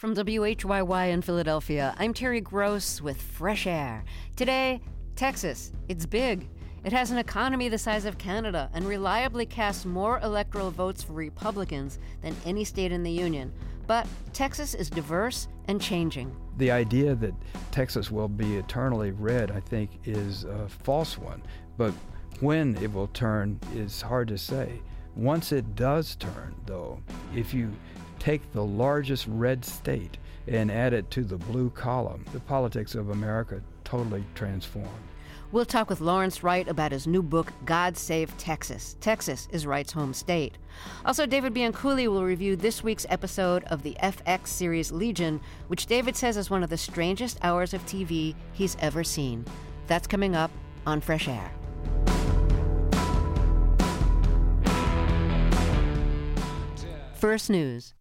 From WHYY in Philadelphia, I'm Terry Gross with Fresh Air. Today, Texas. It's big. It has an economy the size of Canada and reliably casts more electoral votes for Republicans than any state in the Union. But Texas is diverse and changing. The idea that Texas will be eternally red, I think, is a false one. But when it will turn is hard to say. Once it does turn, though, if you take the largest red state and add it to the blue column, the politics of America totally transform. We'll talk with Lawrence Wright about his new book, God Save Texas. Texas is Wright's home state. Also, David Bianculli will review this week's episode of the FX series Legion, which David says is one of the strangest hours of TV he's ever seen. That's coming up on Fresh Air. First News.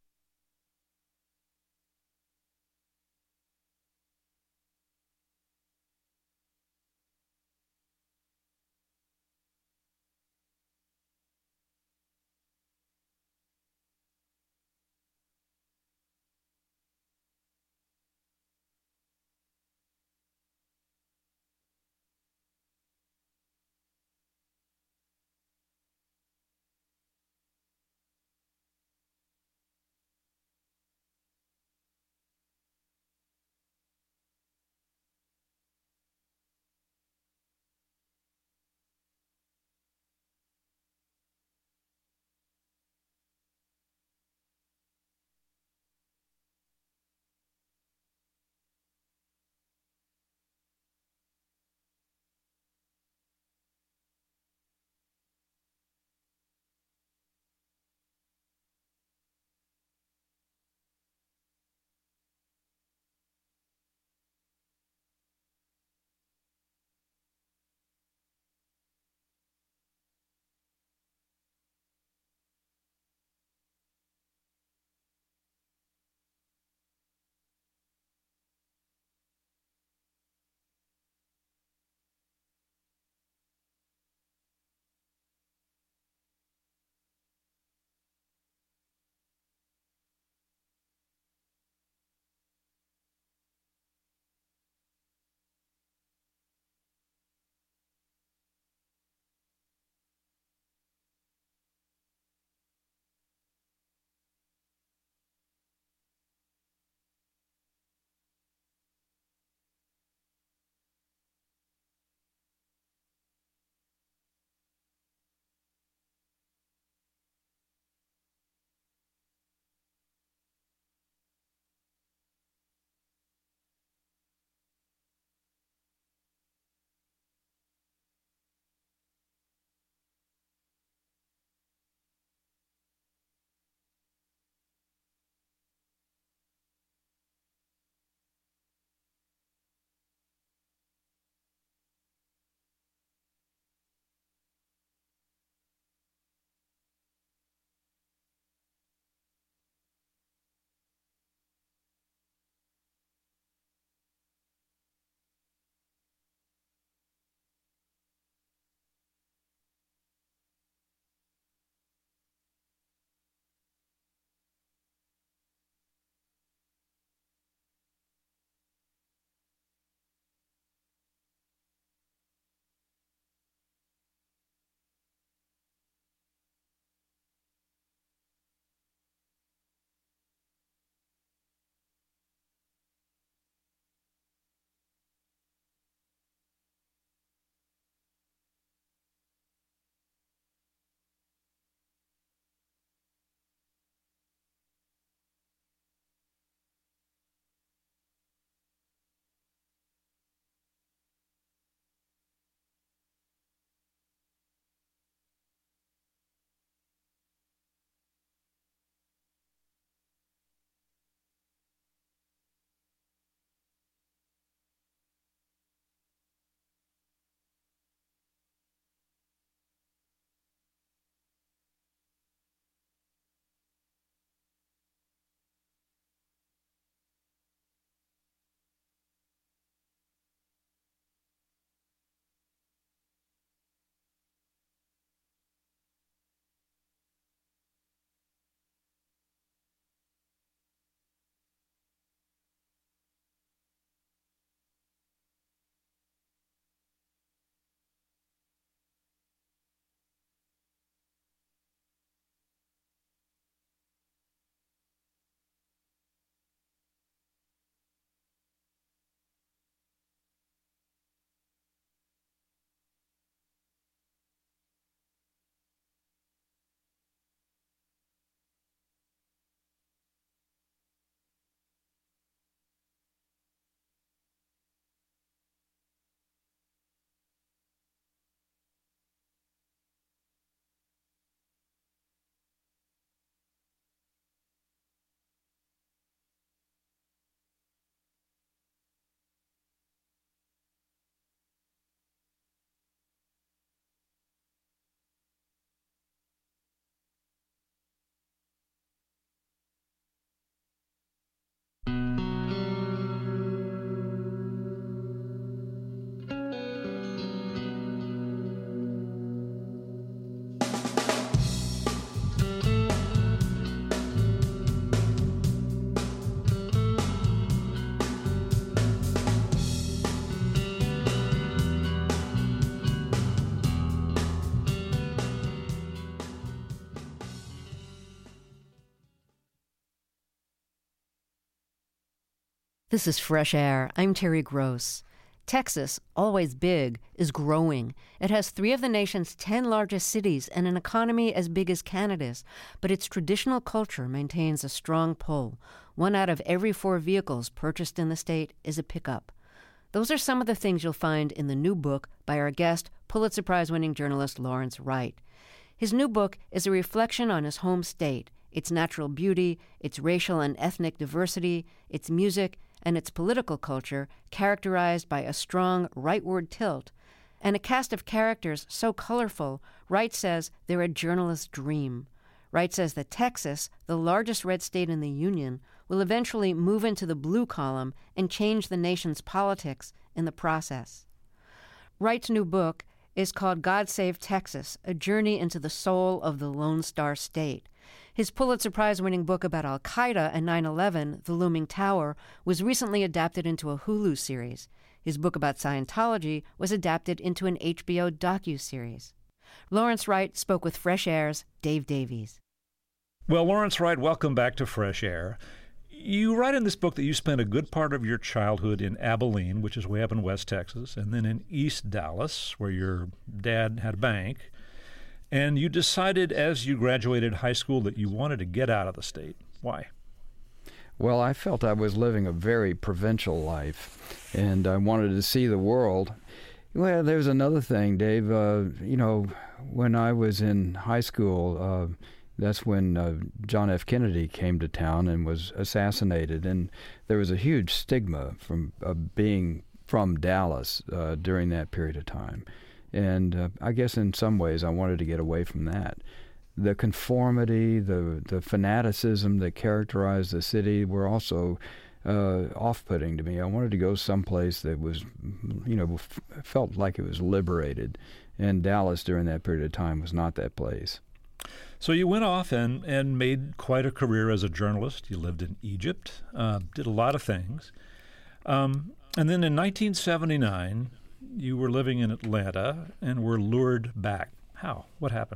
This is Fresh Air. I'm Terry Gross. Texas, always big, is growing. It has 3 of the nation's 10 largest cities and an economy as big as Canada's, but its traditional culture maintains a strong pull. 1 out of every 4 vehicles purchased in the state is a pickup. Those are some of the things you'll find in the new book by our guest, Pulitzer Prize-winning journalist Lawrence Wright. His new book is a reflection on his home state, its natural beauty, its racial and ethnic diversity, its music, and its political culture characterized by a strong rightward tilt, and a cast of characters so colorful, Wright says they're a journalist's dream. Wright says that Texas, the largest red state in the Union, will eventually move into the blue column and change the nation's politics in the process. Wright's new book is called God Save Texas, A Journey into the Soul of the Lone Star State. His Pulitzer Prize-winning book about Al-Qaeda and 9/11, The Looming Tower, was recently adapted into a Hulu series. His book about Scientology was adapted into an HBO docuseries. Lawrence Wright spoke with Fresh Air's Dave Davies. Well, Lawrence Wright, welcome back to Fresh Air. You write in this book that you spent a good part of your childhood in Abilene, which is way up in West Texas, and then in East Dallas, where your dad had a bank. And you decided as you graduated high school that you wanted to get out of the state. Why? Well, I felt I was living a very provincial life, and I wanted to see the world. Well, there's another thing, Dave. When I was in high school, that's when John F. Kennedy came to town and was assassinated, and there was a huge stigma from being from Dallas during that period of time. And I guess in some ways I wanted to get away from that. The conformity, the fanaticism that characterized the city were also off-putting to me. I wanted to go someplace that was, felt like it was liberated. And Dallas during that period of time was not that place. So you went off and made quite a career as a journalist. You lived in Egypt, did a lot of things. And then in 1979, you were living in Atlanta and were lured back. How? What happened?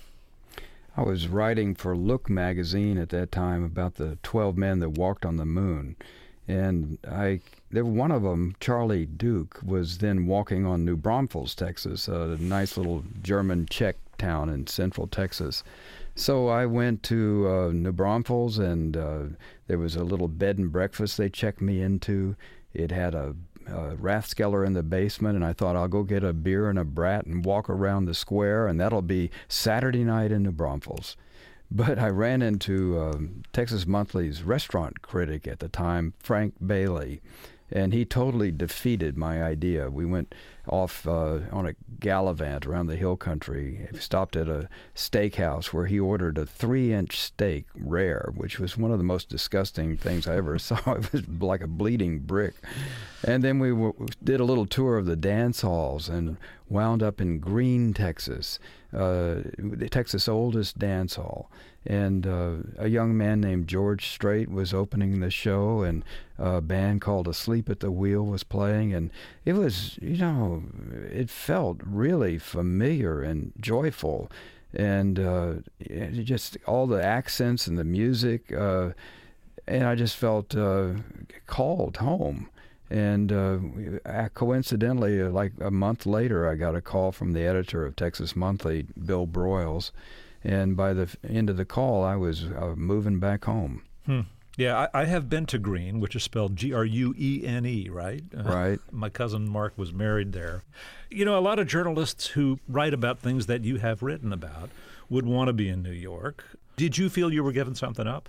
I was writing for Look magazine at that time about the 12 men that walked on the moon. And one of them, Charlie Duke, was then walking on New Braunfels, Texas, a nice little German-Czech town in central Texas. So I went to New Braunfels, and there was a little bed and breakfast they checked me into. It had a Rathskeller in the basement, and I thought I'll go get a beer and a brat and walk around the square, and that'll be Saturday night in New Braunfels. But I ran into Texas Monthly's restaurant critic at the time, Frank Bailey, and he totally defeated my idea. We went off on a gallivant around the hill country, stopped at a steakhouse where he ordered a 3-inch steak, rare, which was one of the most disgusting things I ever saw. It was like a bleeding brick. And then we did a little tour of the dance halls and wound up in Green, Texas, Texas' oldest dance hall. And a young man named George Strait was opening the show, and a band called Asleep at the Wheel was playing. And it was, it felt really familiar and joyful. And just all the accents and the music. And I just felt called home. And coincidentally, like a month later, I got a call from the editor of Texas Monthly, Bill Broyles. And by the end of the call, I was moving back home. Yeah, I have been to Green, which is spelled Grune, right? Right. My cousin Mark was married there. A lot of journalists who write about things that you have written about would want to be in New York. Did you feel you were giving something up?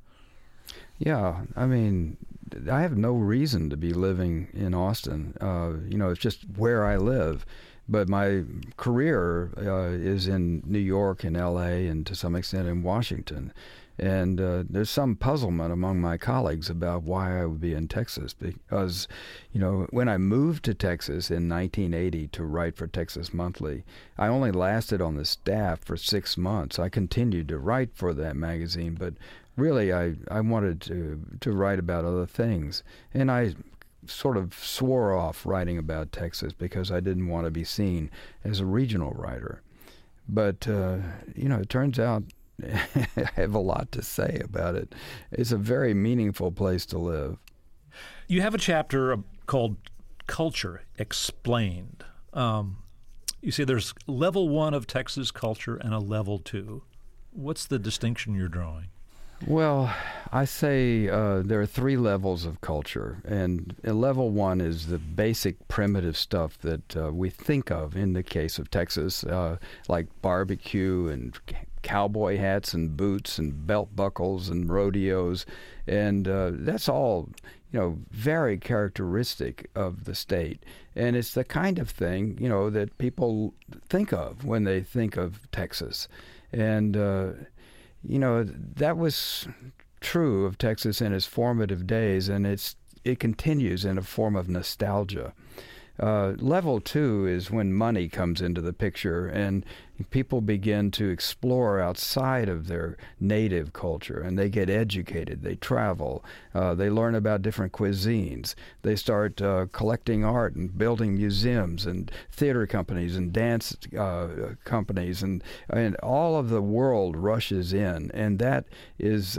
Yeah, I mean, I have no reason to be living in Austin. It's just where I live. But my career is in New York and L.A. and to some extent in Washington. And there's some puzzlement among my colleagues about why I would be in Texas. Because, when I moved to Texas in 1980 to write for Texas Monthly, I only lasted on the staff for 6 months. I continued to write for that magazine, but really I wanted to write about other things. And I sort of swore off writing about Texas because I didn't want to be seen as a regional writer. But, it turns out I have a lot to say about it. It's a very meaningful place to live. You have a chapter called Culture Explained. You say there's level 1 of Texas culture and a level 2. What's the distinction you're drawing? Well, I say there are 3 levels of culture, and level 1 is the basic primitive stuff that we think of in the case of Texas, like barbecue and cowboy hats and boots and belt buckles and rodeos, and that's all, very characteristic of the state. And it's the kind of thing, that people think of when they think of Texas. And that was true of Texas in its formative days, and it continues in a form of nostalgia. Level 2 is when money comes into the picture and people begin to explore outside of their native culture, and they get educated, they travel, they learn about different cuisines, they start collecting art and building museums and theater companies and dance companies, and all of the world rushes in, and that is,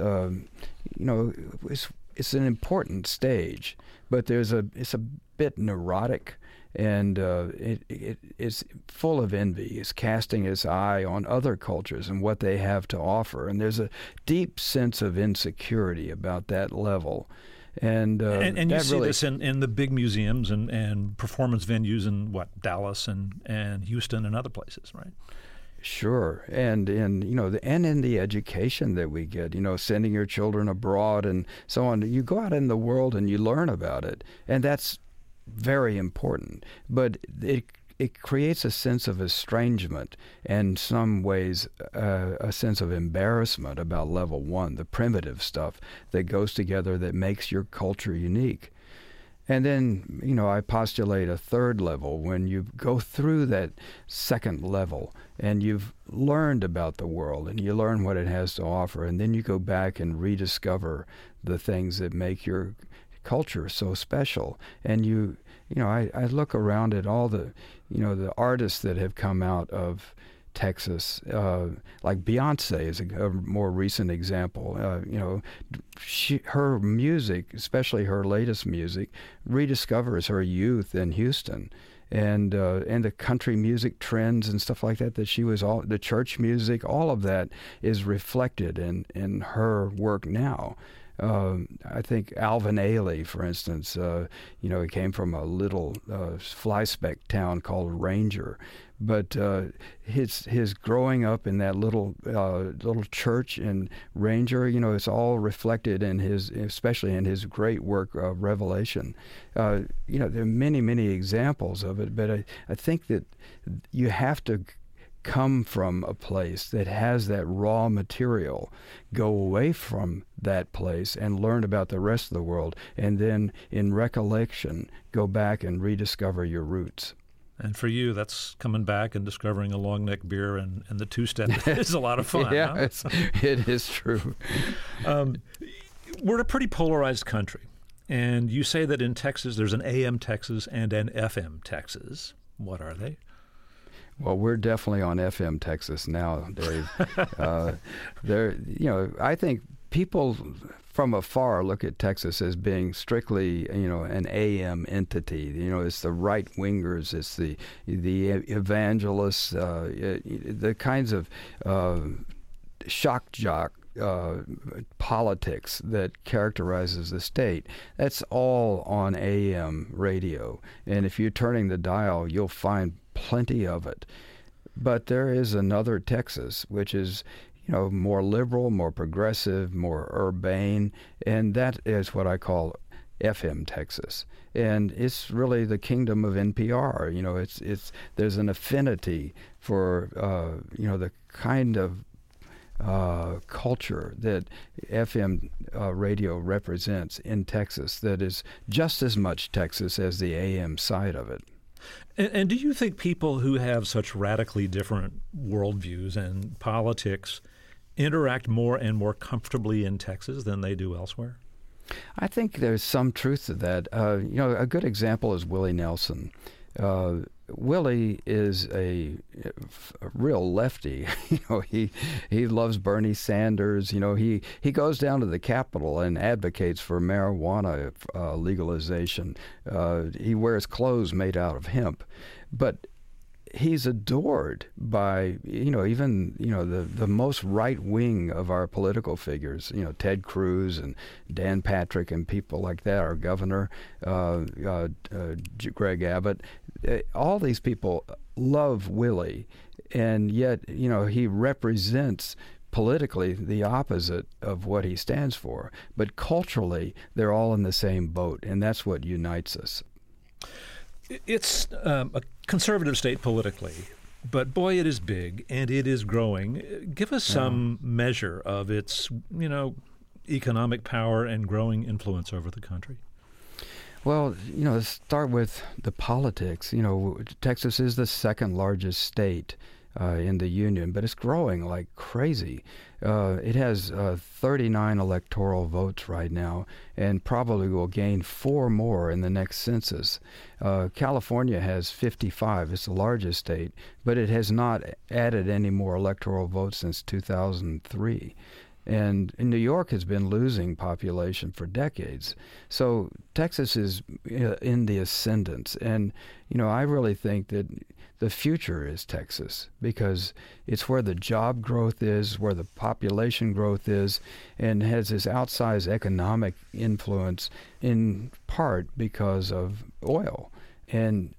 it's an important stage, but it's a bit neurotic. And it's full of envy. It's casting its eye on other cultures and what they have to offer. And there's a deep sense of insecurity about that level. And you see this in the big museums and performance venues in Dallas and Houston and other places, right? Sure, and in the education that we get, sending your children abroad and so on. You go out in the world and you learn about it, and that's very important, but it creates a sense of estrangement and, some ways, a sense of embarrassment about level 1, the primitive stuff that goes together that makes your culture unique. And then, I postulate a 3rd level when you go through that 2nd level and you've learned about the world and you learn what it has to offer, and then you go back and rediscover the things that make your culture so special. And I look around at all the the artists that have come out of Texas, like Beyonce is a more recent example. Her music, especially her latest music, rediscovers her youth in Houston, and the country music trends and stuff like that she was the church music, all of that is reflected in her work now. I think Alvin Ailey, for instance, he came from a little fly-speck town called Ranger, but his growing up in that little church in Ranger, it's all reflected in especially in his great work, Revelation. There are many, many examples of it, but I think that you have to come from a place that has that raw material, go away from that place and learn about the rest of the world, and then in recollection go back and rediscover your roots. And for you, that's coming back and discovering a long neck beer and the two-step is a lot of fun. Yeah, huh? it is true. We're a pretty polarized country, and you say that in Texas there's an AM Texas and an FM Texas. What are they? Well, we're definitely on FM Texas now, Dave. I think people from afar look at Texas as being strictly, an AM entity. It's the right wingers, it's the evangelists, the kinds of shock jock politics that characterizes the state. That's all on AM radio, and if you're turning the dial, you'll find plenty of it. But there is another Texas, which is, more liberal, more progressive, more urbane, and that is what I call FM Texas. And it's really the kingdom of NPR. There's an affinity for the kind of culture that FM radio represents in Texas that is just as much Texas as the AM side of it. And do you think people who have such radically different worldviews and politics interact more and more comfortably in Texas than they do elsewhere? I think there's some truth to that. A good example is Willie Nelson. Willie is a real lefty. He loves Bernie Sanders. He goes down to the Capitol and advocates for marijuana legalization. He wears clothes made out of hemp, but he's adored by even the most right wing of our political figures. Ted Cruz and Dan Patrick and people like that. Our governor, Greg Abbott. All these people love Willie, and yet he represents politically the opposite of what he stands for. But culturally, they're all in the same boat, and that's what unites us. It's a conservative state politically, but boy, it is big and it is growing. Give us some measure of its, economic power and growing influence over the country. Well, let's start with the politics. Texas is the second largest state in the Union, but it's growing like crazy. It has 39 electoral votes right now, and probably will gain 4 more in the next census. California has 55. It's the largest state, but it has not added any more electoral votes since 2003. And New York has been losing population for decades. So Texas is in the ascendance. And, I really think that the future is Texas, because it's where the job growth is, where the population growth is, and has this outsized economic influence in part because of oil. And,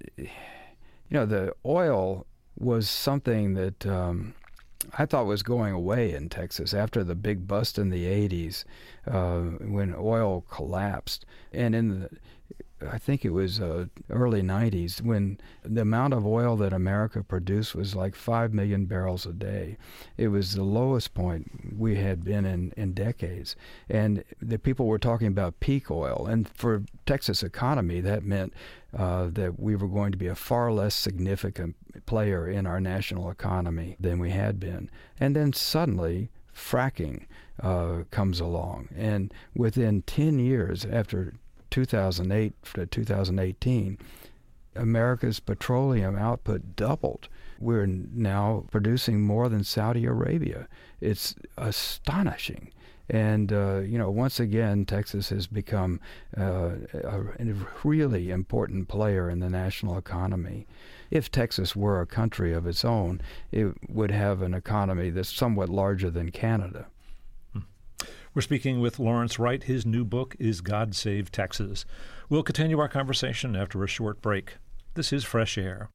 the oil was something that I thought was going away in Texas after the big bust in the 80s when oil collapsed. And I think it was early 90s when the amount of oil that America produced was like 5 million barrels a day. It was the lowest point we had been in decades. And the people were talking about peak oil. And for Texas economy, that meant that we were going to be a far less significant player in our national economy than we had been. And then suddenly fracking comes along. And within 10 years, after 2008 to 2018, America's petroleum output doubled. We're now producing more than Saudi Arabia. It's astonishing. And, once again, Texas has become a really important player in the national economy. If Texas were a country of its own, it would have an economy that's somewhat larger than Canada. We're speaking with Lawrence Wright. His new book is God Save Texas. We'll continue our conversation after a short break. This is Fresh Air.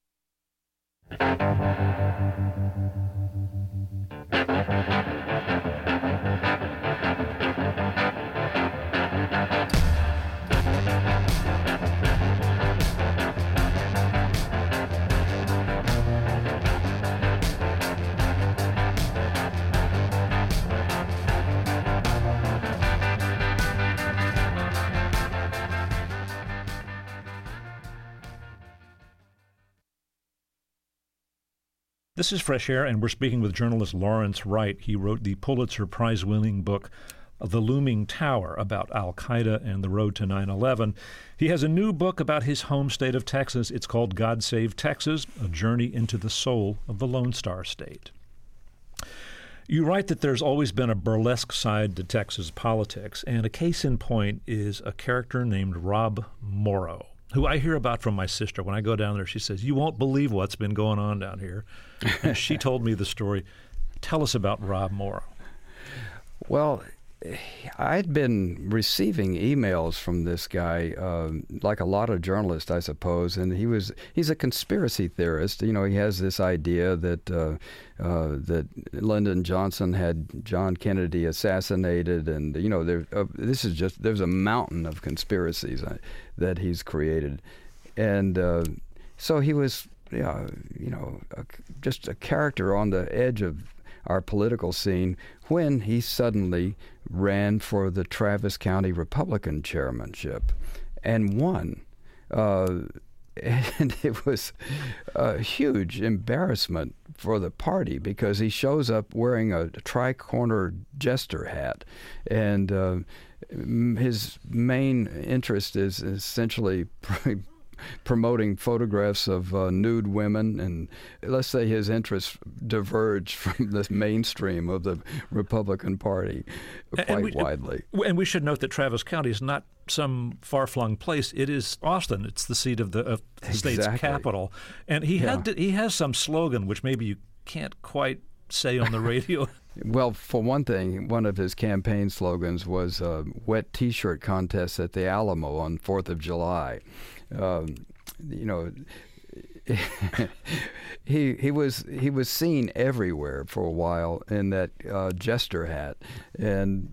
This is Fresh Air, and we're speaking with journalist Lawrence Wright. He wrote the Pulitzer Prize-winning book, The Looming Tower, about al-Qaeda and the road to 9/11. He has a new book about his home state of Texas. It's called God Save Texas, A Journey into the Soul of the Lone Star State. You write that there's always been a burlesque side to Texas politics, and a case in point is a character named Rob Morrow, who I hear about from my sister. When I go down there, she says, "You won't believe what's been going on down here." And she told me the story. Tell us about Rob Morrow. Well, I'd been receiving emails from this guy, like a lot of journalists, I suppose, and he's a conspiracy theorist. He has this idea that that Lyndon Johnson had John Kennedy assassinated, and there's a mountain of conspiracies that he's created, and so he was, just a character on the edge of our political scene when he suddenly ran for the Travis County Republican chairmanship and won. And it was a huge embarrassment for the party because he shows up wearing a tri-corner jester hat. And his main interest is essentially promoting photographs of nude women, and let's say his interests diverged from the mainstream of the Republican Party quite widely. And we should note that Travis County is not some far-flung place. It is Austin. It's the seat of the state's capital. And he has some slogan, which maybe you can't quite say on the radio. Well, for one thing, one of his campaign slogans was wet T-shirt contest at the Alamo on 4th of July. He was seen everywhere for a while in that jester hat, and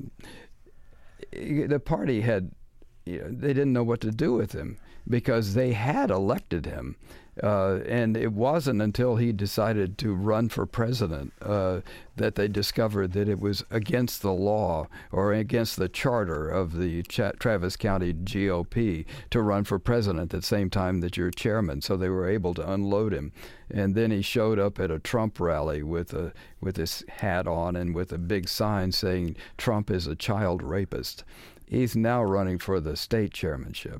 the party had, they didn't know what to do with him because they had elected him. And it wasn't until he decided to run for president that they discovered that it was against the law or against the charter of the Travis County GOP to run for president at the same time that you're chairman. So they were able to unload him. And then he showed up at a Trump rally with his hat on and with a big sign saying Trump is a child rapist. He's now running for the state chairmanship.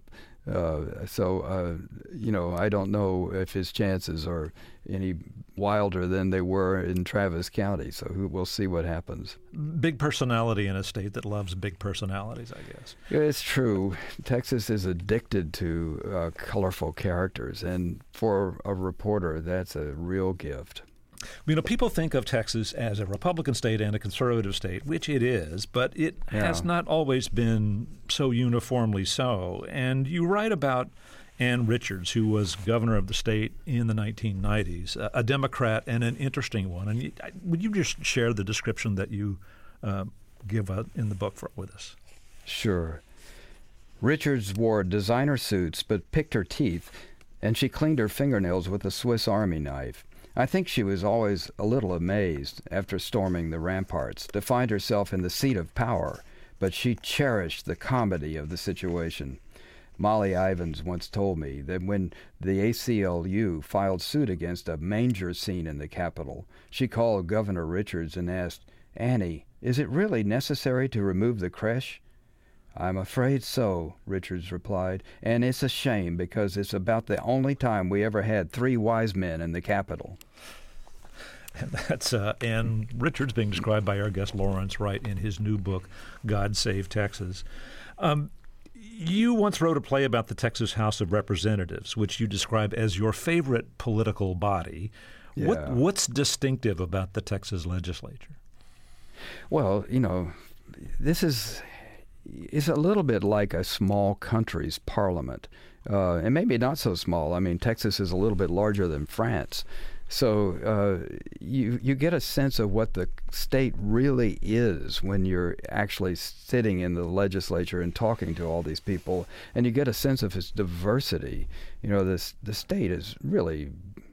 I don't know if his chances are any wilder than they were in Travis County. So we'll see what happens. Big personality in a state that loves big personalities, I guess. It's true. Texas is addicted to colorful characters, and for a reporter, that's a real gift. People think of Texas as a Republican state and a conservative state, which it is, but it has not always been so uniformly so. And you write about Ann Richards, who was governor of the state in the 1990s, a Democrat and an interesting one. And would you just share the description that you give in the book with us? Sure. Richards wore designer suits but picked her teeth, and she cleaned her fingernails with a Swiss Army knife. I think she was always a little amazed, after storming the ramparts, to find herself in the seat of power, but she cherished the comedy of the situation. Molly Ivins once told me that when the ACLU filed suit against a manger scene in the Capitol, she called Governor Richards and asked, "Annie, is it really necessary to remove the creche?" "I'm afraid so," Richards replied, "and it's a shame because it's about the only time we ever had 3 wise men in the Capitol." And that's Ann Richards being described by our guest Lawrence Wright in his new book, God Save Texas. You once wrote a play about the Texas House of Representatives, which you describe as your favorite political body. Yeah. What's distinctive about the Texas legislature? Well, it's a little bit like a small country's parliament, and maybe not so small. I mean, Texas is a little bit larger than France. So you get a sense of what the state really is when you're actually sitting in the legislature and talking to all these people, and you get a sense of its diversity. The state is really,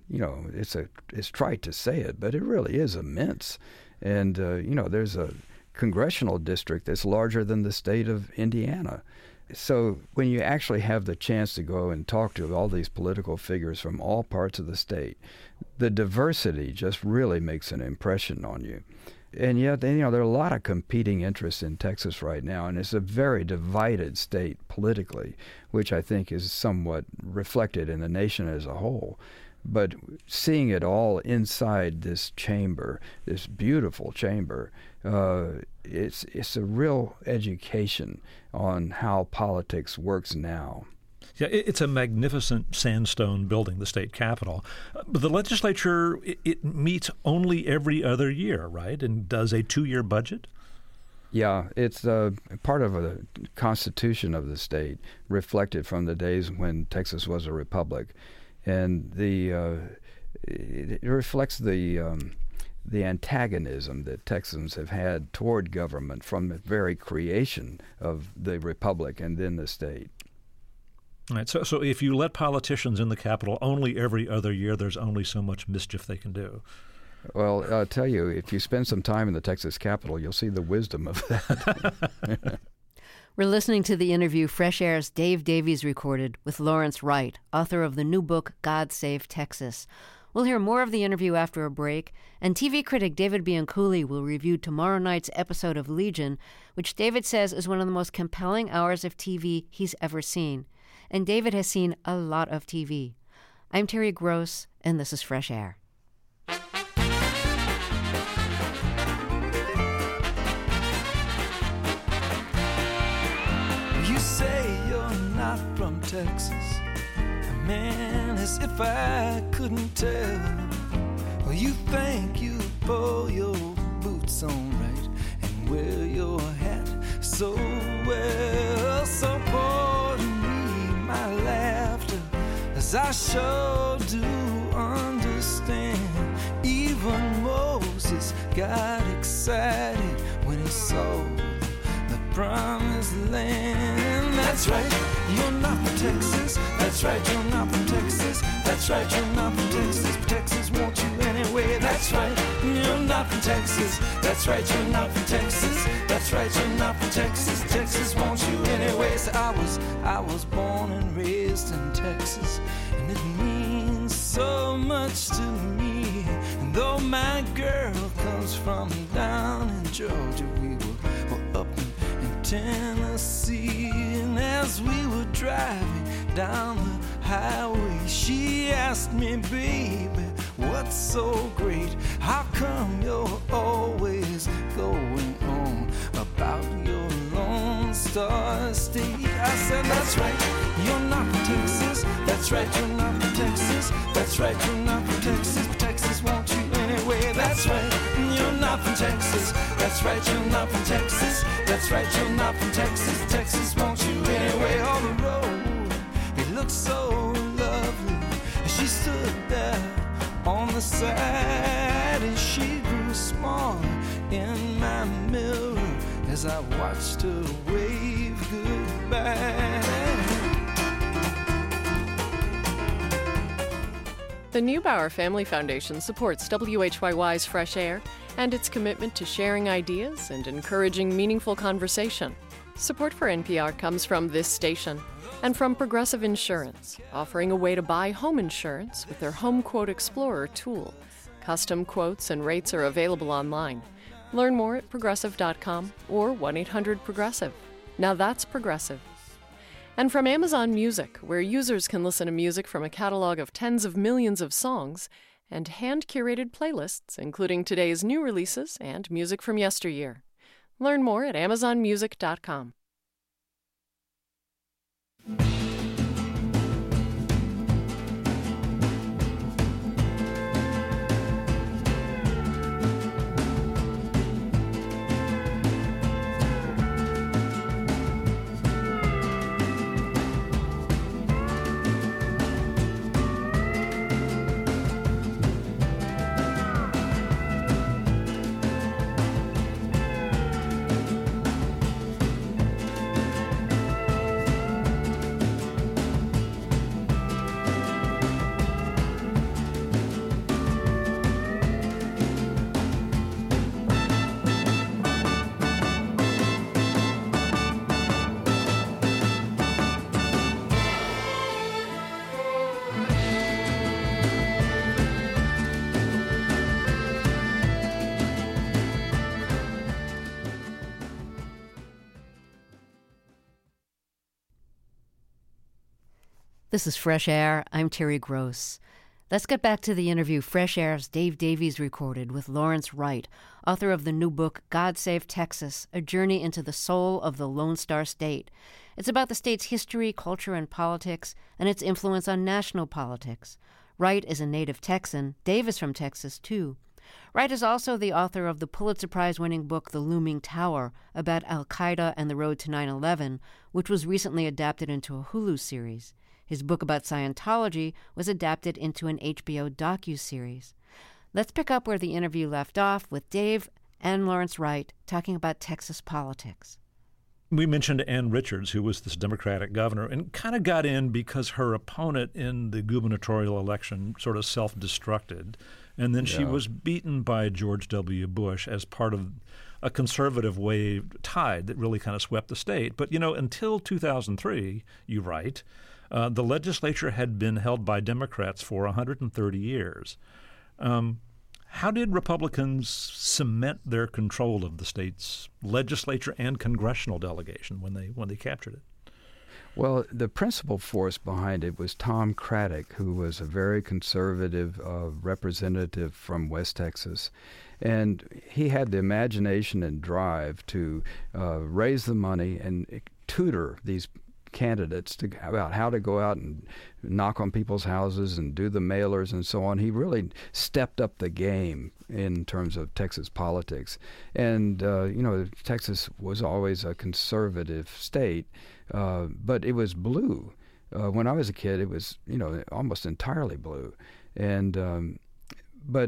it's trite to say it, but it really is immense. And there's a congressional district that's larger than the state of Indiana. So when you actually have the chance to go and talk to all these political figures from all parts of the state, the diversity just really makes an impression on you. And yet, there are a lot of competing interests in Texas right now, and it's a very divided state politically, which I think is somewhat reflected in the nation as a whole. But seeing it all inside this chamber, this beautiful chamber, it's a real education on how politics works now. Yeah, it's a magnificent sandstone building, the state capitol. But the legislature, it meets only every other year, right? And does a 2-year budget? Yeah, it's part of a constitution of the state, reflected from the days when Texas was a republic. And it reflects the antagonism that Texans have had toward government from the very creation of the republic and then the state. All right. So if you let politicians in the Capitol only every other year, there's only so much mischief they can do. Well, I'll tell you, if you spend some time in the Texas Capitol, you'll see the wisdom of that. We're listening to the interview Fresh Air's Dave Davies recorded with Lawrence Wright, author of the new book, God Save Texas. We'll hear more of the interview after a break, and TV critic David Bianculli will review tomorrow night's episode of Legion, which David says is one of the most compelling hours of TV he's ever seen. and David has seen a lot of TV. I'm Terry Gross, and this is Fresh Air. You say you're not from Texas. Man, as if I couldn't tell. Well, you think you pull your boots on right and wear your hat so well. So pardon me my laughter, as I sure do understand. Even Moses got excited when he saw the promised land. That's right, you're not from Texas. That's right, you're not from Texas. That's right, you're not from Texas. But Texas wants you anyway. That's right, you're not from Texas. That's right, you're not from Texas. That's right, you're not from Texas. Texas wants you anyway. So I was born and raised in Texas, and it means so much to me. And though my girl comes from down in Georgia, we were up in Tennessee. And as we were driving down the highway, she asked me, baby, what's so great? How come you're always going on about your Lone Star State? I said, that's right, you're not from Texas. That's right, you're not from Texas. That's right, you're not from Texas. But Texas wants you anyway. That's right, you're not from Texas. That's right, you're not from Texas. That's right, you're not from Texas. Texas wants you anyway. On the road, it looked so lovely. She stood there on the side, and she grew smaller in my mirror as I watched her wave goodbye. The Neubauer Family Foundation supports WHYY's Fresh Air and its commitment to sharing ideas and encouraging meaningful conversation. Support for NPR comes from this station and from Progressive Insurance, offering a way to buy home insurance with their Home Quote Explorer tool. Custom quotes and rates are available online. Learn more at progressive.com or 1-800-PROGRESSIVE. Now that's Progressive. And from Amazon Music, where users can listen to music from a catalog of tens of millions of songs and hand-curated playlists, including today's new releases and music from yesteryear. Learn more at amazonmusic.com. This is Fresh Air. I'm Terry Gross. Let's get back to the interview Fresh Air's Dave Davies recorded with Lawrence Wright, author of the new book God Save Texas, A Journey into the Soul of the Lone Star State. It's about the state's history, culture, and politics, and its influence on national politics. Wright is a native Texan. Dave is from Texas, too. Wright is also the author of the Pulitzer Prize-winning book The Looming Tower, about al-Qaeda and the road to 9/11, which was recently adapted into a Hulu series. His book about Scientology was adapted into an HBO docuseries. Let's pick up where the interview left off with Dave and Lawrence Wright talking about Texas politics. We mentioned Ann Richards, who was this Democratic governor, and kind of got in because her opponent in the gubernatorial election sort of self-destructed. And then she was beaten by George W. Bush as part of a conservative wave tide that really kind of swept the state. But, you know, until 2003, you write, the legislature had been held by Democrats for 130 years. How did Republicans cement their control of the state's legislature and congressional delegation when they captured it? Well, the principal force behind it was Tom Craddock, who was a very conservative representative from West Texas. And he had the imagination and drive to raise the money and tutor these candidates about how to go out and knock on people's houses and do the mailers and so on. He really stepped up the game in terms of Texas politics. And, Texas was always a conservative state, but it was blue. When I was a kid, it was, almost entirely blue. And but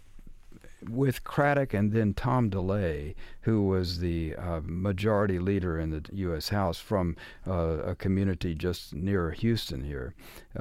with Craddock and then Tom DeLay, who was the majority leader in the U.S. House from a community just near Houston here,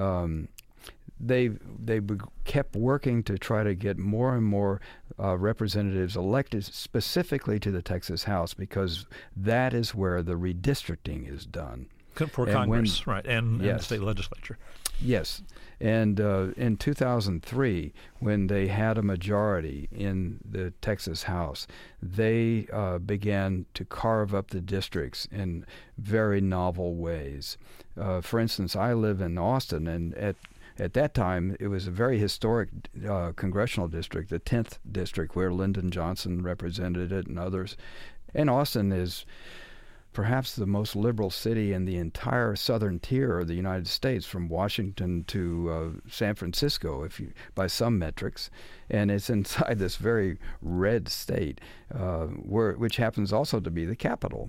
they kept working to try to get more and more representatives elected specifically to the Texas House, because that is where the redistricting is done. For Congress, right, and the state legislature. Yes. And in 2003, when they had a majority in the Texas House, they began to carve up the districts in very novel ways. For instance, I live in Austin, and at that time, it was a very historic congressional district, the 10th district, where Lyndon Johnson represented it and others. And Austin is perhaps the most liberal city in the entire southern tier of the United States, from Washington to San Francisco, by some metrics. And it's inside this very red state, which happens also to be the capital.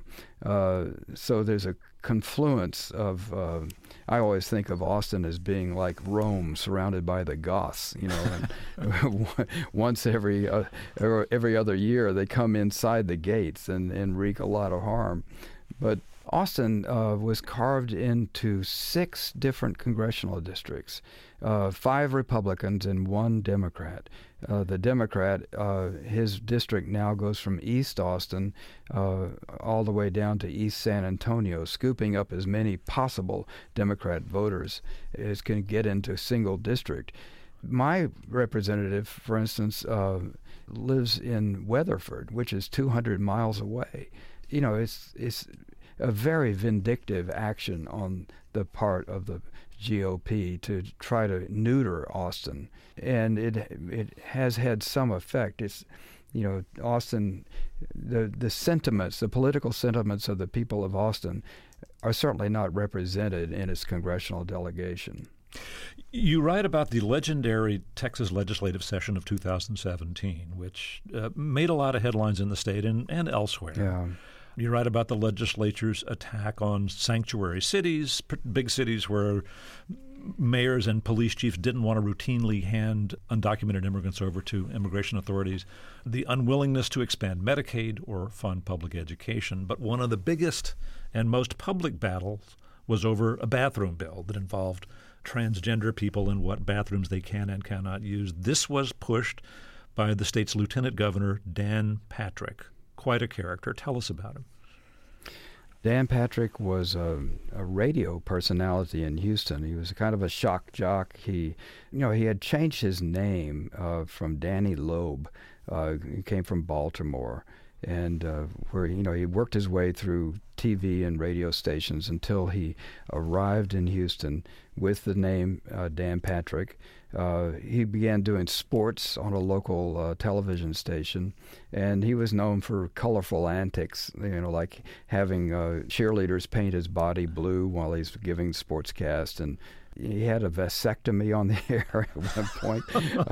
So there's a confluence of, I always think of Austin as being like Rome surrounded by the Goths, and once every other year they come inside the gates and wreak a lot of harm. But Austin was carved into 6 different congressional districts, 5 Republicans and 1 Democrat. The Democrat, his district now goes from East Austin all the way down to East San Antonio, scooping up as many possible Democrat voters as can get into a single district. My representative, for instance, lives in Weatherford, which is 200 miles away. It's a very vindictive action on the part of the GOP to try to neuter Austin, and it has had some effect. It's, Austin, the sentiments, the political sentiments of the people of Austin are certainly not represented in its congressional delegation. You write about the legendary Texas legislative session of 2017, which made a lot of headlines in the state and elsewhere. Yeah. You write about the legislature's attack on sanctuary cities, big cities where mayors and police chiefs didn't want to routinely hand undocumented immigrants over to immigration authorities, the unwillingness to expand Medicaid or fund public education. But one of the biggest and most public battles was over a bathroom bill that involved transgender people and what bathrooms they can and cannot use. This was pushed by the state's Lieutenant Governor, Dan Patrick. Quite a character. Tell us about him. Dan Patrick was a radio personality in Houston. He was kind of a shock jock. He had changed his name from Danny Loeb. He came from Baltimore, and where he worked his way through TV and radio stations until he arrived in Houston with the name Dan Patrick. He began doing sports on a local television station, and he was known for colorful antics, like having cheerleaders paint his body blue while he's giving sportscast, and he had a vasectomy on the air at one point,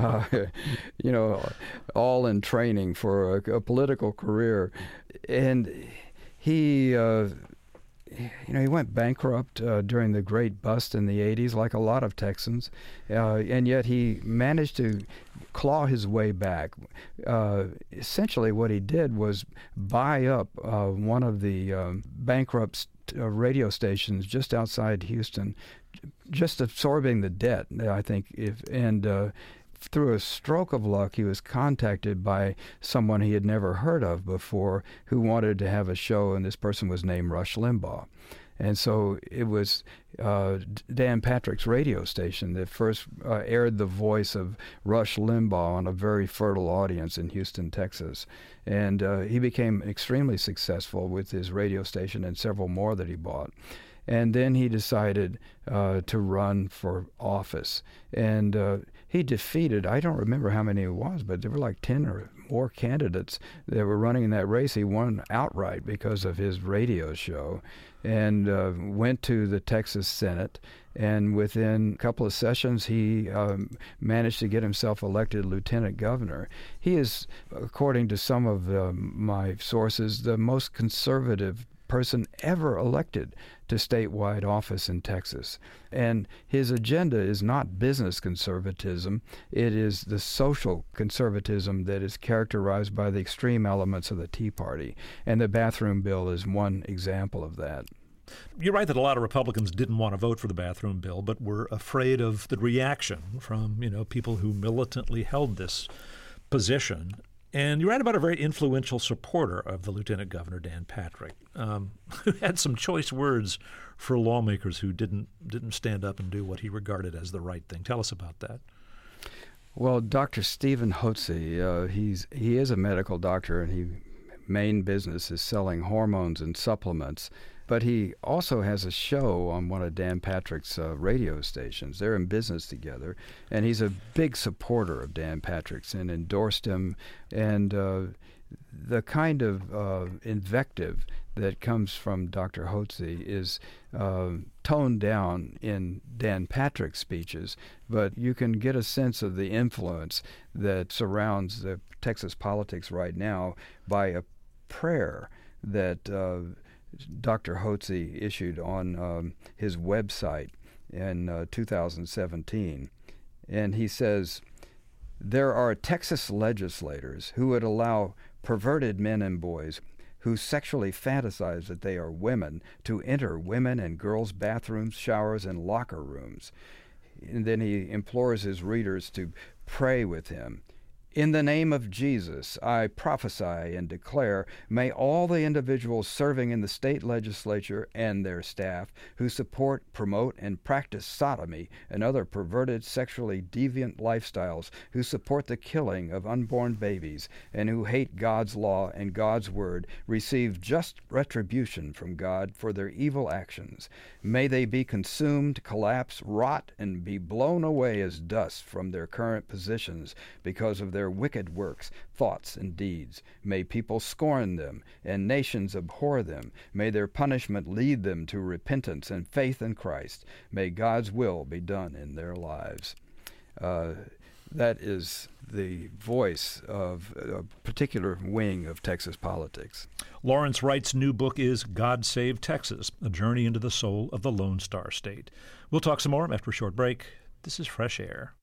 all in training for a political career. And he went bankrupt during the Great Bust in the 80s, like a lot of Texans, and yet he managed to claw his way back. Essentially what he did was buy up one of the bankrupt radio stations just outside Houston, just absorbing the debt, I think. Through a stroke of luck, he was contacted by someone he had never heard of before who wanted to have a show, and this person was named Rush Limbaugh. And so it was Dan Patrick's radio station that first aired the voice of Rush Limbaugh on a very fertile audience in Houston, Texas. And he became extremely successful with his radio station and several more that he bought. And then he decided to run for office. And he defeated, I don't remember how many it was, but there were like 10 or more candidates that were running in that race. He won outright because of his radio show, and went to the Texas Senate. And within a couple of sessions, he managed to get himself elected lieutenant governor. He is, according to some of my sources, the most conservative person ever elected to statewide office in Texas. And his agenda is not business conservatism. It is the social conservatism that is characterized by the extreme elements of the Tea Party. And the bathroom bill is one example of that. You're right that a lot of Republicans didn't want to vote for the bathroom bill, but were afraid of the reaction from, people who militantly held this position. And you write about a very influential supporter of the Lieutenant Governor, Dan Patrick, who had some choice words for lawmakers who didn't stand up and do what he regarded as the right thing. Tell us about that. Well, Dr. Stephen Hotze, he is a medical doctor, and his main business is selling hormones and supplements. But he also has a show on one of Dan Patrick's radio stations. They're in business together, and he's a big supporter of Dan Patrick's and endorsed him. And the kind of invective that comes from Dr. Hotze is toned down in Dan Patrick's speeches, but you can get a sense of the influence that surrounds the Texas politics right now by a prayer that Dr. Hotze issued on his website in 2017. And he says, "There are Texas legislators who would allow perverted men and boys who sexually fantasize that they are women to enter women and girls' bathrooms, showers, and locker rooms." And then he implores his readers to pray with him. "In the name of Jesus, I prophesy and declare, may all the individuals serving in the state legislature and their staff who support, promote, and practice sodomy and other perverted, sexually deviant lifestyles, who support the killing of unborn babies, and who hate God's law and God's word, receive just retribution from God for their evil actions. May they be consumed, collapse, rot, and be blown away as dust from their current positions because of their wicked works, thoughts, and deeds. May people scorn them, and nations abhor them. May their punishment lead them to repentance and faith in Christ. May God's will be done in their lives." That is the voice of a particular wing of Texas politics. Lawrence Wright's new book is God Save Texas, A Journey into the Soul of the Lone Star State. We'll talk some more after a short break. This is Fresh Air.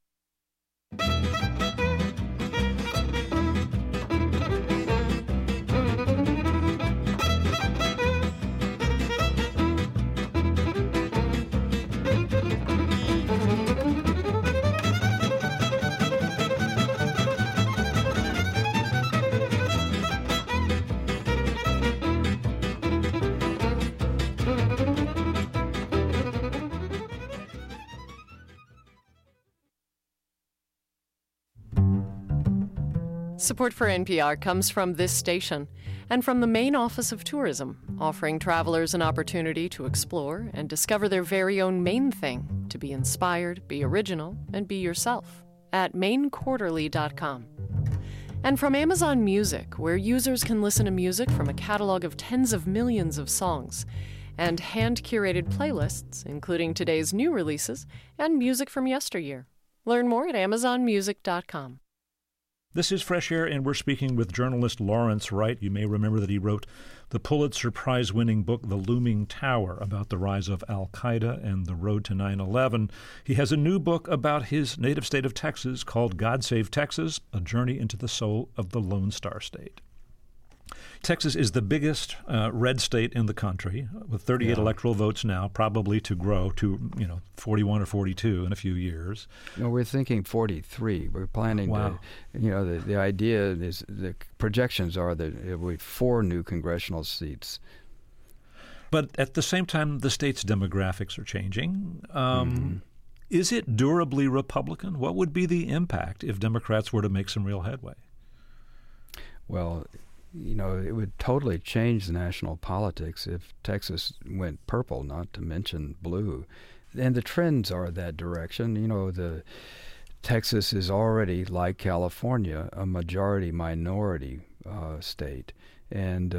Support for NPR comes from this station and from the Maine Office of Tourism, offering travelers an opportunity to explore and discover their very own Maine thing, to be inspired, be original, and be yourself at mainequarterly.com. And from Amazon Music, where users can listen to music from a catalog of tens of millions of songs and hand-curated playlists, including today's new releases and music from yesteryear. Learn more at amazonmusic.com. This is Fresh Air, and we're speaking with journalist Lawrence Wright. You may remember that he wrote the Pulitzer Prize-winning book, The Looming Tower, about the rise of al-Qaeda and the road to 9/11. He has a new book about his native state of Texas called God Save Texas, A Journey into the Soul of the Lone Star State. Texas is the biggest red state in the country, with 38 electoral votes now, probably to grow to 41 or 42 in a few years. No, we're thinking 43. We're planning to. The idea is, the projections are that it will be 4 new congressional seats. But at the same time, the state's demographics are changing. Is it durably Republican? What would be the impact if Democrats were to make some real headway? Well, it would totally change the national politics if Texas went purple, not to mention blue. And the trends are that direction. The Texas is already, like California, a majority-minority state. And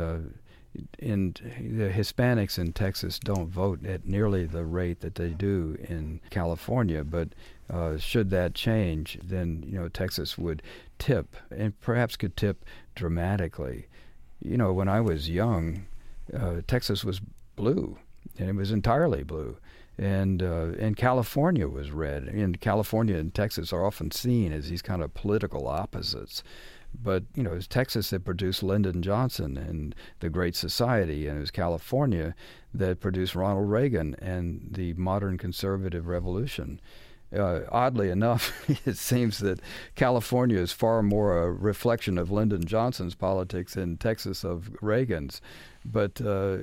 the Hispanics in Texas don't vote at nearly the rate that they do in California. But should that change, then, Texas would tip, and perhaps could tip dramatically. When I was young, Texas was blue, and it was entirely blue. And California was red. And California and Texas are often seen as these kind of political opposites. But, it was Texas that produced Lyndon Johnson and the Great Society, and it was California that produced Ronald Reagan and the modern conservative revolution. Oddly enough, it seems that California is far more a reflection of Lyndon Johnson's politics than Texas of Reagan's. But,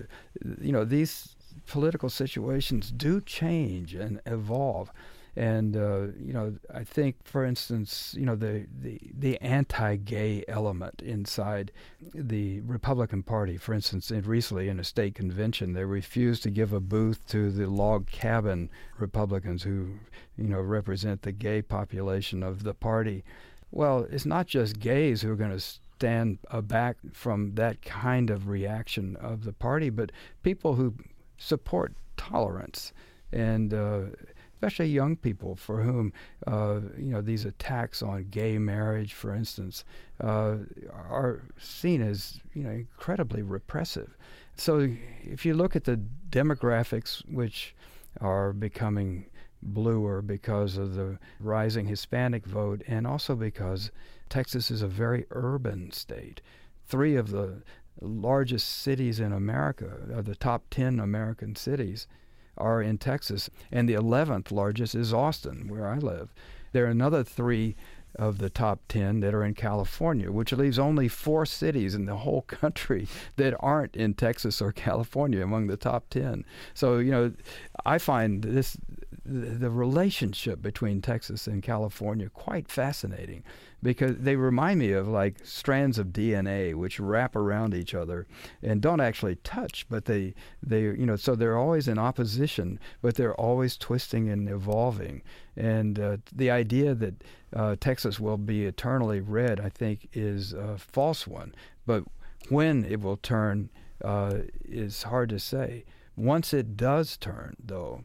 these political situations do change and evolve. And, I think, for instance, the anti-gay element inside the Republican Party, for instance, recently in a state convention, they refused to give a booth to the log cabin Republicans who, represent the gay population of the party. Well, it's not just gays who are going to stand back from that kind of reaction of the party, but people who support tolerance and especially young people for whom, these attacks on gay marriage, for instance, are seen as, incredibly repressive. So if you look at the demographics, which are becoming bluer because of the rising Hispanic vote, and also because Texas is a very urban state. 3 of the largest cities in America, the top 10 American cities, are in Texas, and the 11th largest is Austin, where I live. There are another 3 of the top 10 that are in California, which leaves only 4 cities in the whole country that aren't in Texas or California among the top 10. So, I find the relationship between Texas and California quite fascinating, because they remind me of like strands of DNA which wrap around each other and don't actually touch, but they so they're always in opposition, but they're always twisting and evolving. And the idea that Texas will be eternally red, I think, is a false one. But when it will turn is hard to say. Once it does turn, though,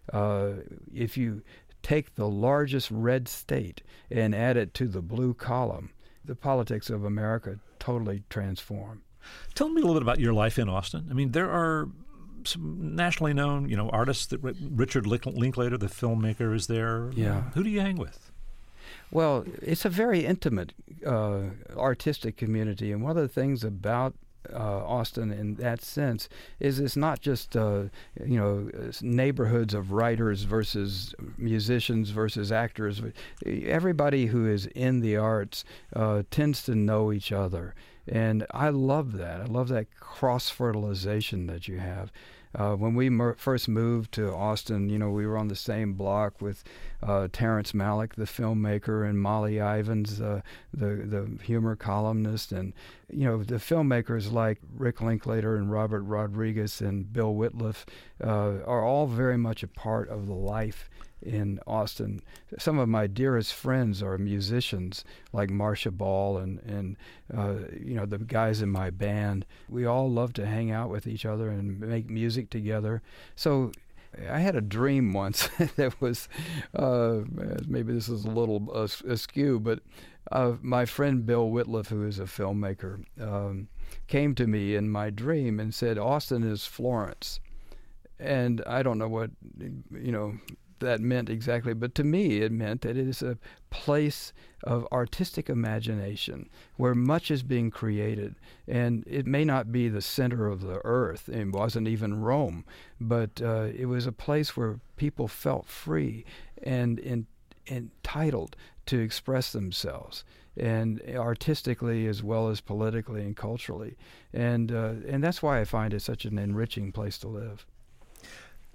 if you take the largest red state and add it to the blue column, the politics of America totally transform. Tell me a little bit about your life in Austin. I mean, there are some nationally known, artists. That Richard Linklater, the filmmaker, is there. Yeah. Who do you hang with? Well, it's a very intimate artistic community, and one of the things about Austin in that sense is it's not just neighborhoods of writers versus musicians versus actors. Everybody who is in the arts tends to know each other, and I love that. I love that cross-fertilization that you have. When we first moved to Austin, we were on the same block with Terrence Malick, the filmmaker, and Molly Ivins, the humor columnist. And, the filmmakers like Rick Linklater and Robert Rodriguez and Bill Whitliff are all very much a part of the life in Austin. Some of my dearest friends are musicians like Marcia Ball and the guys in my band. We all love to hang out with each other and make music together. So I had a dream once that was, maybe this is a little askew, but my friend Bill Whitliff, who is a filmmaker, came to me in my dream and said, Austin is Florence. And I don't know what, that meant exactly, but to me it meant that it is a place of artistic imagination where much is being created, and it may not be the center of the earth, it wasn't even Rome, but it was a place where people felt free and entitled to express themselves, and artistically as well as politically and culturally, and that's why I find it such an enriching place to live.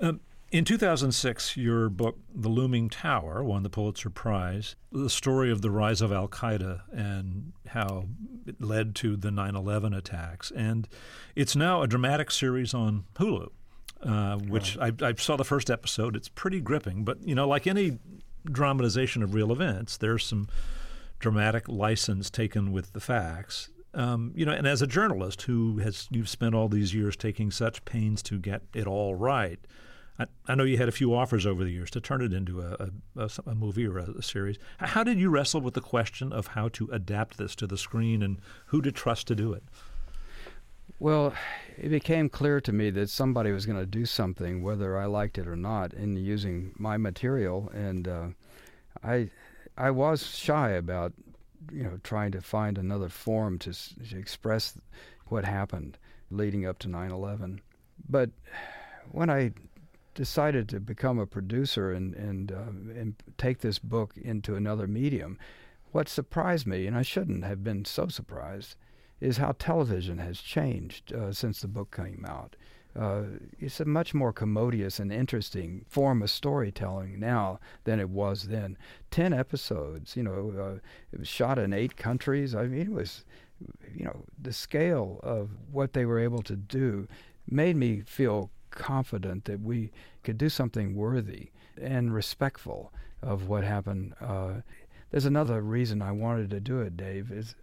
In 2006, your book, The Looming Tower, won the Pulitzer Prize, the story of the rise of al-Qaeda and how it led to the 9/11 attacks. And it's now a dramatic series on Hulu, which I saw the first episode. It's pretty gripping. But, like any dramatization of real events, there's some dramatic license taken with the facts. And as a journalist you've spent all these years taking such pains to get it all right, I know you had a few offers over the years to turn it into a movie or a series. How did you wrestle with the question of how to adapt this to the screen and who to trust to do it? Well, it became clear to me that somebody was going to do something, whether I liked it or not, in using my material. And I was shy about, trying to find another form to express what happened leading up to 9/11. But when I decided to become a producer and take this book into another medium, what surprised me, and I shouldn't have been so surprised, is how television has changed since the book came out. It's a much more commodious and interesting form of storytelling now than it was then. 10 episodes, it was shot in 8 countries. I mean, it was, the scale of what they were able to do made me feel confident that we could do something worthy and respectful of what happened. There's another reason I wanted to do it, Dave, is,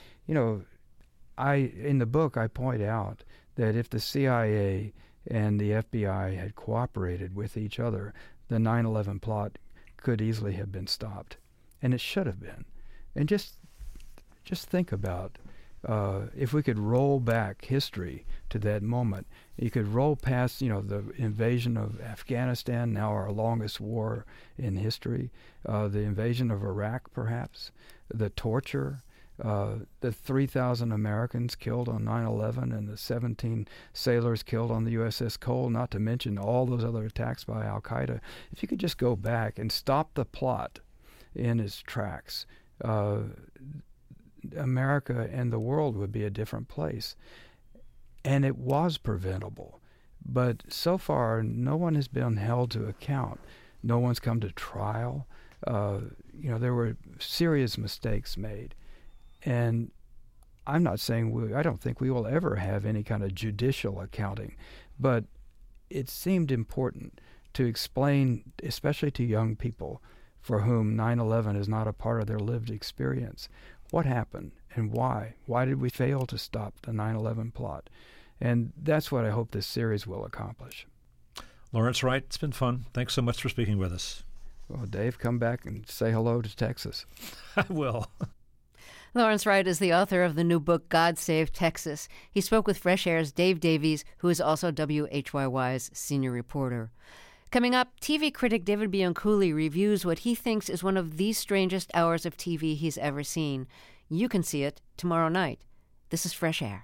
in the book I point out that if the CIA and the FBI had cooperated with each other, the 9/11 plot could easily have been stopped, and it should have been. And just think about if we could roll back history to that moment. You could roll past, the invasion of Afghanistan, now our longest war in history, the invasion of Iraq, perhaps, the torture, the 3,000 Americans killed on 9/11 and the 17 sailors killed on the USS Cole, not to mention all those other attacks by al-Qaeda. If you could just go back and stop the plot in its tracks, America and the world would be a different place. And it was preventable. But so far, no one has been held to account. No one's come to trial. There were serious mistakes made. And I'm not saying I don't think we will ever have any kind of judicial accounting, but it seemed important to explain, especially to young people for whom 9/11 is not a part of their lived experience, what happened and why. Why did we fail to stop the 9/11 plot? And that's what I hope this series will accomplish. Lawrence Wright, it's been fun. Thanks so much for speaking with us. Well, Dave, come back and say hello to Texas. I will. Lawrence Wright is the author of the new book, God Save Texas. He spoke with Fresh Air's Dave Davies, who is also WHYY's senior reporter. Coming up, TV critic David Bianculli reviews what he thinks is one of the strangest hours of TV he's ever seen. You can see it tomorrow night. This is Fresh Air.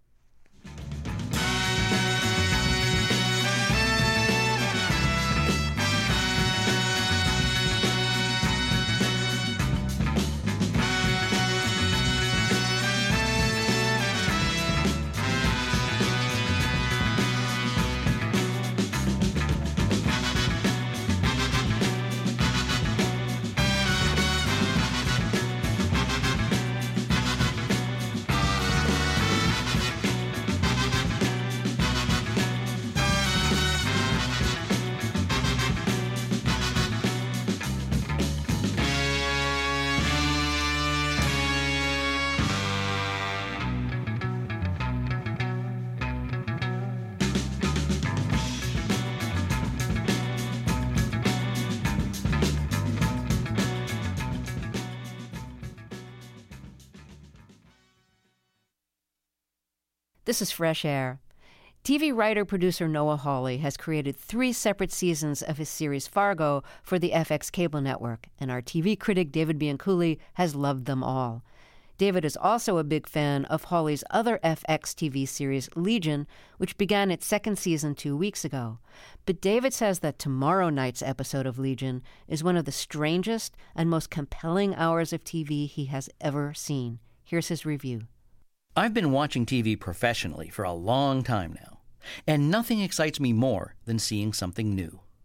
This is Fresh Air. TV writer-producer Noah Hawley has created 3 separate seasons of his series Fargo for the FX cable network, and our TV critic David Bianculli has loved them all. David is also a big fan of Hawley's other FX TV series, Legion, which began its 2nd season 2 weeks ago. But David says that tomorrow night's episode of Legion is one of the strangest and most compelling hours of TV he has ever seen. Here's his review. I've been watching TV professionally for a long time now, and nothing excites me more than seeing something new.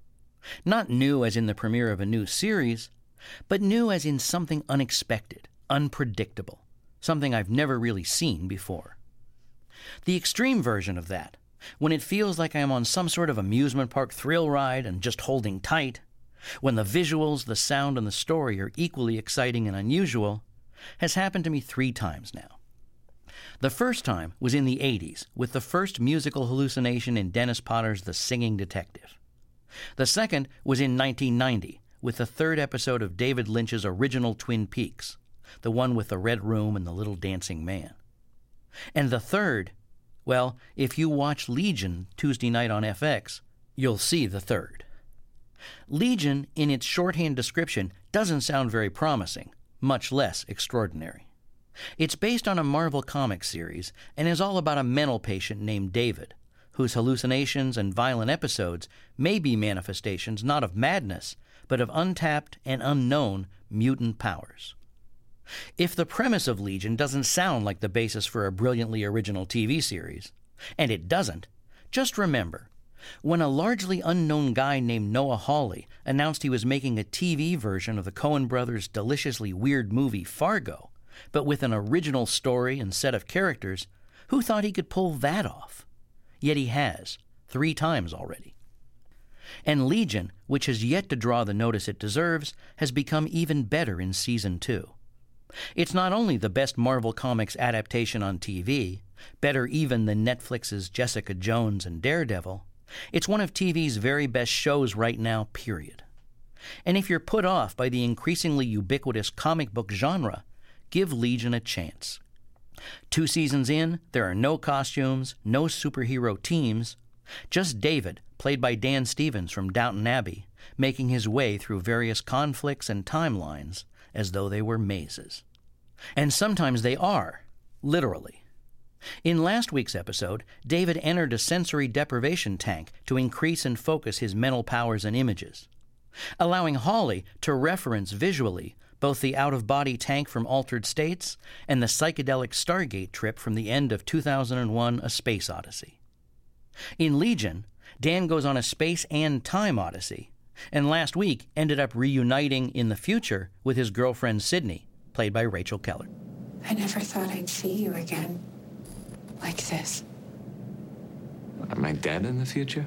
Not new as in the premiere of a new series, but new as in something unexpected, unpredictable, something I've never really seen before. The extreme version of that, when it feels like I'm on some sort of amusement park thrill ride and just holding tight, when the visuals, the sound, and the story are equally exciting and unusual, has happened to me 3 times now. The first time was in the 80s, with the first musical hallucination in Dennis Potter's The Singing Detective. The second was in 1990, with the 3rd episode of David Lynch's original Twin Peaks, the one with the red room and the little dancing man. And the third, well, if you watch Legion Tuesday night on FX, you'll see the third. Legion, in its shorthand description, doesn't sound very promising, much less extraordinary. It's based on a Marvel Comics series and is all about a mental patient named David, whose hallucinations and violent episodes may be manifestations not of madness, but of untapped and unknown mutant powers. If the premise of Legion doesn't sound like the basis for a brilliantly original TV series, and it doesn't, just remember, when a largely unknown guy named Noah Hawley announced he was making a TV version of the Coen brothers' deliciously weird movie Fargo, but with an original story and set of characters, who thought he could pull that off? Yet he has, 3 times already. And Legion, which has yet to draw the notice it deserves, has become even better in Season 2. It's not only the best Marvel Comics adaptation on TV, better even than Netflix's Jessica Jones and Daredevil, it's one of TV's very best shows right now, period. And if you're put off by the increasingly ubiquitous comic book genre, give Legion a chance. 2 seasons in, there are no costumes, no superhero teams, just David, played by Dan Stevens from Downton Abbey, making his way through various conflicts and timelines as though they were mazes. And sometimes they are, literally. In last week's episode, David entered a sensory deprivation tank to increase and focus his mental powers and images, allowing Hawley to reference visually both the out-of-body tank from Altered States and the psychedelic Stargate trip from the end of 2001: A Space Odyssey. In Legion, Dan goes on a space and time odyssey, and last week ended up reuniting in the future with his girlfriend Sydney, played by Rachel Keller. I never thought I'd see you again. Like this. Am I dead in the future?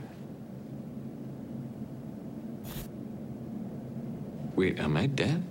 Wait, am I dead?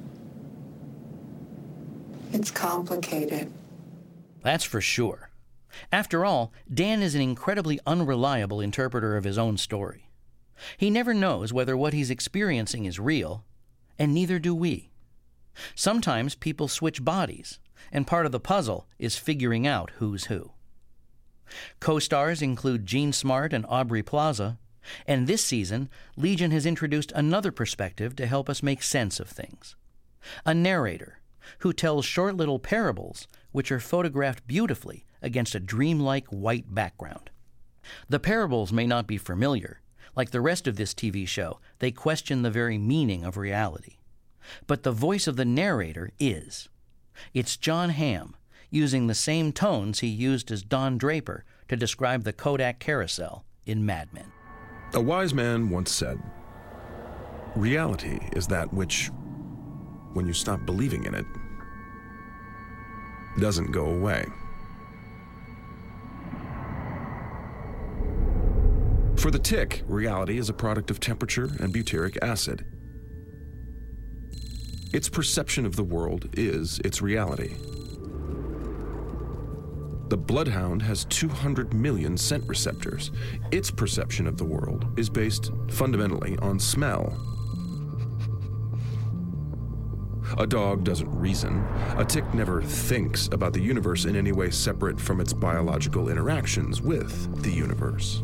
It's complicated. That's for sure. After all, Dan is an incredibly unreliable interpreter of his own story. He never knows whether what he's experiencing is real, and neither do we. Sometimes people switch bodies, and part of the puzzle is figuring out who's who. Co-stars include Jean Smart and Aubrey Plaza, and this season, Legion has introduced another perspective to help us make sense of things. A narrator who tells short little parables which are photographed beautifully against a dreamlike white background. The parables may not be familiar. Like the rest of this TV show, they question the very meaning of reality. But the voice of the narrator is. It's Jon Hamm, using the same tones he used as Don Draper to describe the Kodak carousel in Mad Men. A wise man once said, "Reality is that which, when you stop believing in it, doesn't go away." For the tick, reality is a product of temperature and butyric acid. Its perception of the world is its reality. The bloodhound has 200 million scent receptors. Its perception of the world is based fundamentally on smell. A dog doesn't reason. A tick never thinks about the universe in any way separate from its biological interactions with the universe.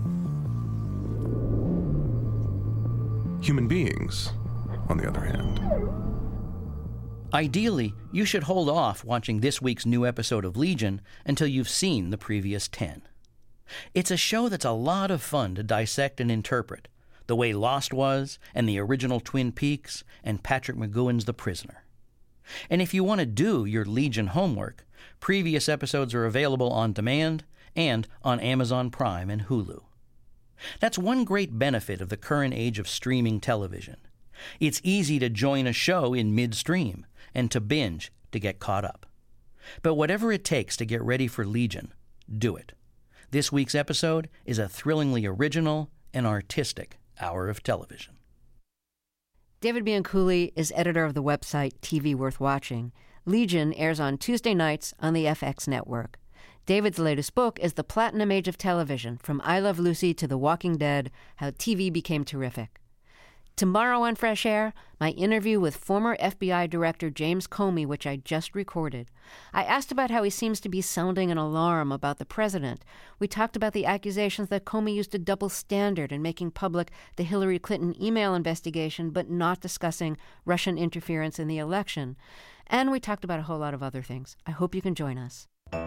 Human beings, on the other hand. Ideally, you should hold off watching this week's new episode of Legion until you've seen the previous 10. It's a show that's a lot of fun to dissect and interpret, the way Lost was, and the original Twin Peaks, and Patrick McGoohan's The Prisoner. And if you want to do your Legion homework, previous episodes are available on demand and on Amazon Prime and Hulu. That's one great benefit of the current age of streaming television. It's easy to join a show in midstream and to binge to get caught up. But whatever it takes to get ready for Legion, do it. This week's episode is a thrillingly original and artistic hour of television. David Bianculli is editor of the website TV Worth Watching. Legion airs on Tuesday nights on the FX network. David's latest book is The Platinum Age of Television, From I Love Lucy to The Walking Dead, How TV Became Terrific. Tomorrow on Fresh Air, my interview with former FBI Director James Comey, which I just recorded. I asked about how he seems to be sounding an alarm about the president. We talked about the accusations that Comey used a double standard in making public the Hillary Clinton email investigation, but not discussing Russian interference in the election. And we talked about a whole lot of other things. I hope you can join us.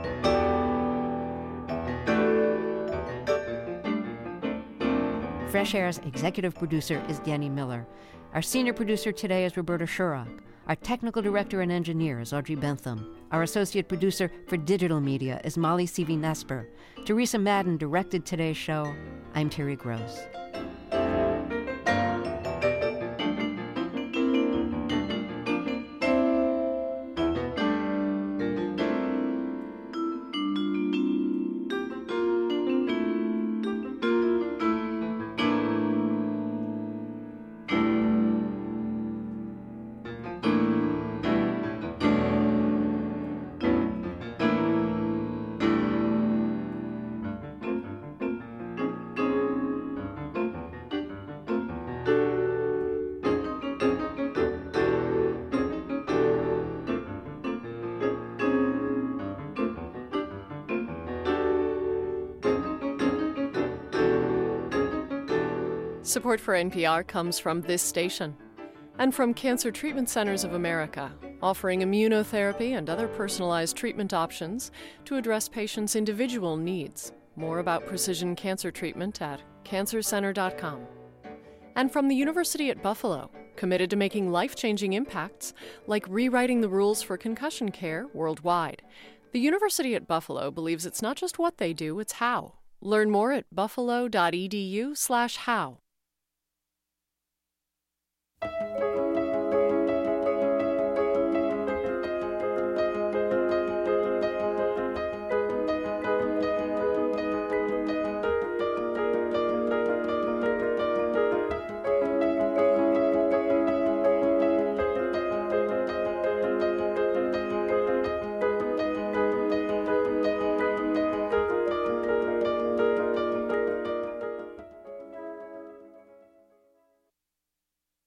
Fresh Air's executive producer is Danny Miller. Our senior producer today is Roberta Shurrock. Our technical director and engineer is Audrey Bentham. Our associate producer for digital media is Molly Seavey-Nesper. Teresa Madden directed today's show. I'm Terry Gross. Support for NPR comes from this station and from Cancer Treatment Centers of America, offering immunotherapy and other personalized treatment options to address patients' individual needs. More about precision cancer treatment at cancercenter.com. And from the University at Buffalo, committed to making life-changing impacts like rewriting the rules for concussion care worldwide. The University at Buffalo believes it's not just what they do, it's how. Learn more at buffalo.edu/how.